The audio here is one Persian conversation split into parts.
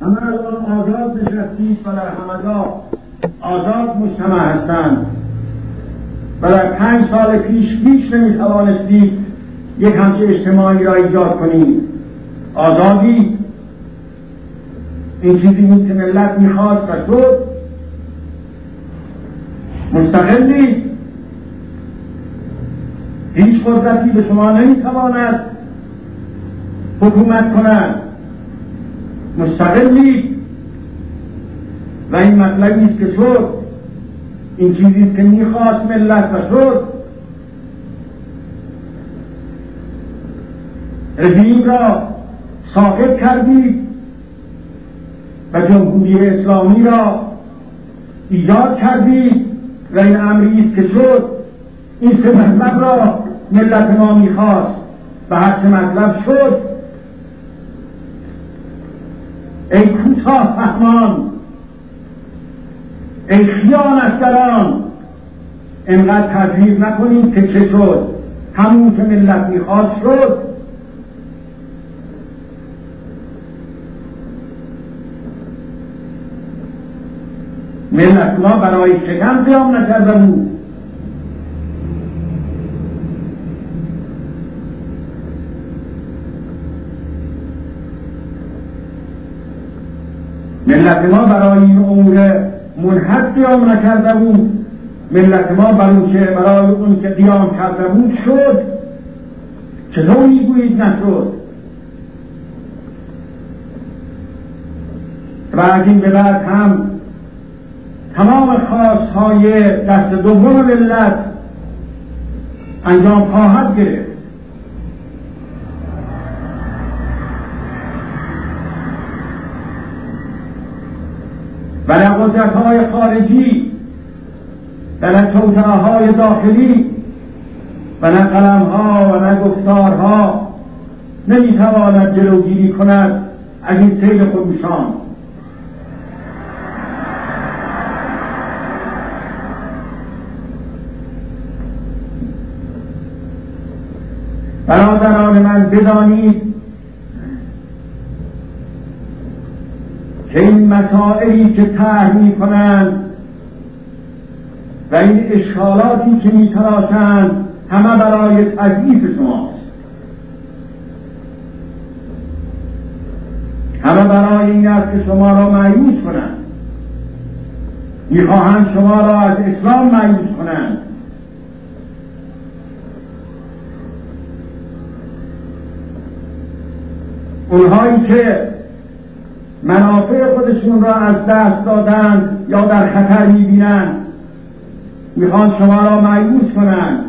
همه الان آزاد نشستید و در همه آزاد مجتمع هستند و در 5 سال پیش نمیتوانستید یک همچه اجتماعی را ایجاد کنید. آزادی این چیزی بود که ملت میخواست و شد. مستقلید، هیچ قدرتی به شما نمیتواند حکومت کند. مستقلید و این مطلبی است که شد. این چیزی است که میخواست ملت و شد. رژیم را ساقط کردید و جمهوری اسلامی را ایجاد کردید و این امری است که شد. این 3 مطلب را ملت ما میخواست و هر 3 مطلب شد. ای کوتاه فهمان، ای خیانتگران، اینقدر تذریب نکنید که چه شد. همون که ملت میخواست شد. ملت ما برای شکم قیام نکرده بود. ملت ما برای این امور منحط قیام نکرده بود. ملت ما برای اون که قیام کرده بود شد. چطور میگویید نشد؟ و از این به بعد هم تمام خواستهای دست دوم ملت انجام خواهد گرفت. و نه قدرت‌های خارجی و نه توطئه‌های داخلی و نه قلم‌ها و نه گفتارها نمی‌تواند جلوگیری کند از این سیل خروشان. برادران من بدانید که این مسائلی که طرح می‌کنند و این اشکالاتی که می‌تراشند همه برای تضعیف شماست. همه برای این است که شما را مایوس کنند. می‌خواهند شما را از اسلام مایوس کنند. اونهایی که منافع خودشون را از دست دادند یا در خطر می‌بینند میخوان شما را مایوس کنند.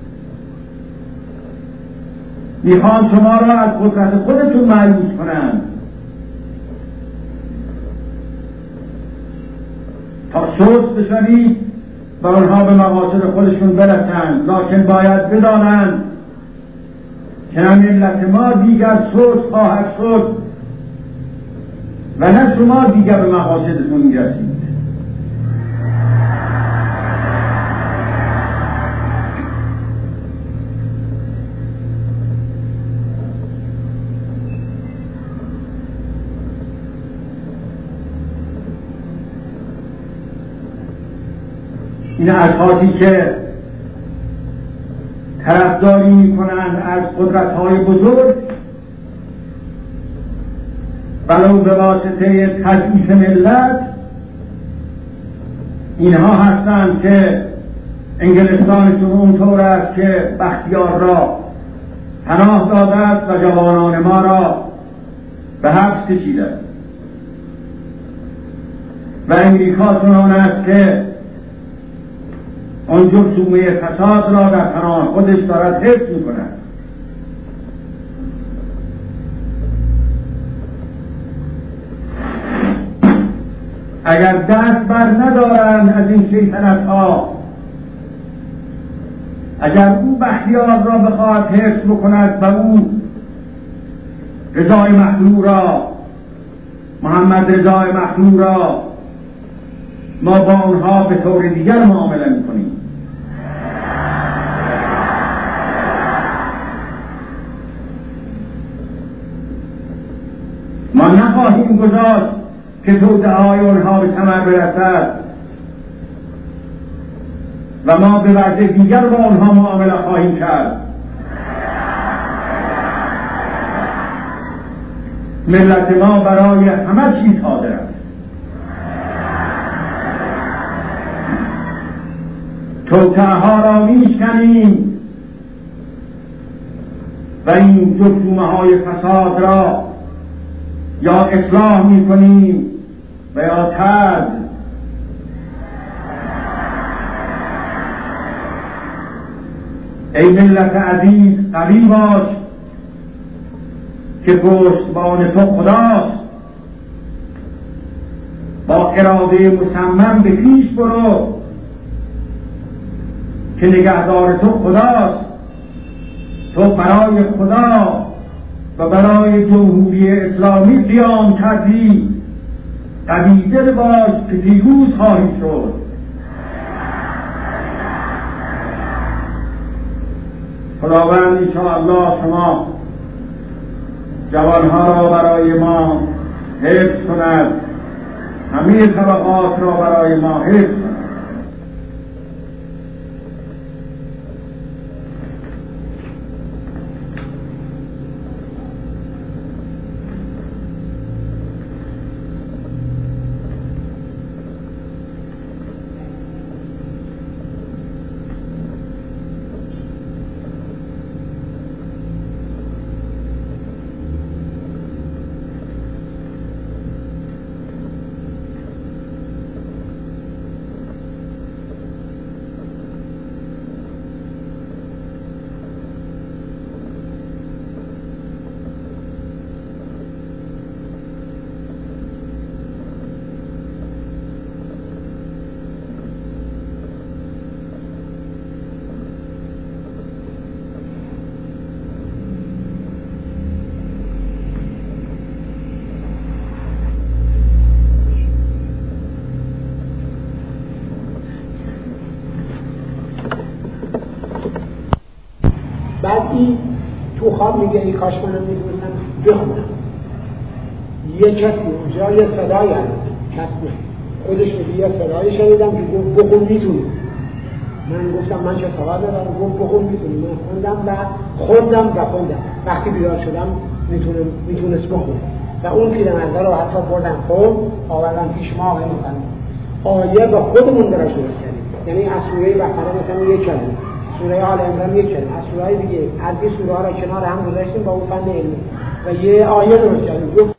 میخوان شما را از قدرت خودتون مایوس کنند تا سست بشوید و آنها به مقاصد خودشون برسند. لکن باید بدانند که نه ملت ما دیگر سست خواهد شد و نه شما دیگر به مقاصدتون میرسید. این اشخاصی که طرفداری میکنند از قدرت‌های بزرگ ولو به واسطه تضعیف ملت، اینها هستند که انگلستانشون اونطور است که بختیار را پناه داده است و جوانان ما را به حبس کشیده و امریکا چنان است که آن جرثومه فساد را در پناه خودش دارد حفظ می‌کند. اگر دست بر ندارند از این شیطنت‌ها، اگر او بختیار را بخواهد حفظ بکند و او رضای مخلوع را، محمد رضای مخلوع را، ما با اونها به طور دیگر معامله میکنیم. ما نخواهیم گذاشت که توطئه‌های آنها به ثمر برسد و ما به وجه دیگر با آنها معامله خواهیم کرد. ملت ما برای همه چیز حاضر است. توطئه‌ها را میشکنیم و این جرثومه‌های فساد را یا اصلاح میکنیم و یا طرد. ای ملت عزیز، قوی باش که پشتبان تو خداست. با اراده مصمم به پیش برو که نگهدار تو خداست. تو برای خدا و برای جمهوری اسلامی قیام کردی. قوی دل باش که پیروز خواهی شد. خداوند انشاءالله شما جوانها را برای ما حفظ کند، همه طبقات را برای ما حفظ کند. بعدی تو خواب میگه ای کاش منم میدونستم بخونم. یه کسی اونجا یه صدایی هست، کسی خودش میگه یه صدایی شنیدم که گفت بخون میتونی. من گفتم من چه سوال دارم؟ گفت بخون میتونی. من خوندم و خوندم. وقتی بیدار شدم میتونست بخونه و اون پیرمرده رو حتی بردن آوردن پیش ما آقای مقدم. آیه با خودمون درست کردیم، یعنی از سوره بقره مثلا یک کلمه، سوره آل عمران یک کلمه، از سوره دیگه از این سوره ها را کنار هم گذاشتیم با اون فن علمی و یه آیه درست کردیم.